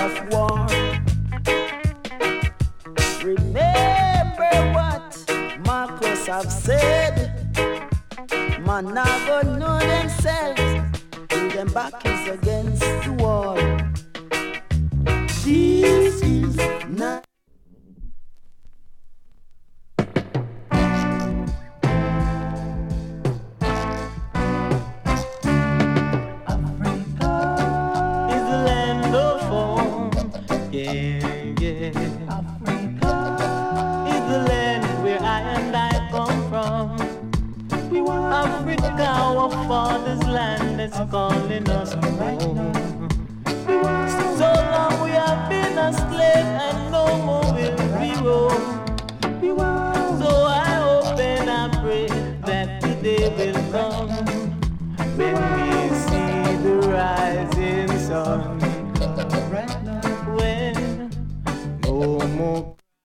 of war. Remember what Marcus have said. Man never know themselves. Till them back is against the wall. This is not. Africa, our father's land, is calling us home.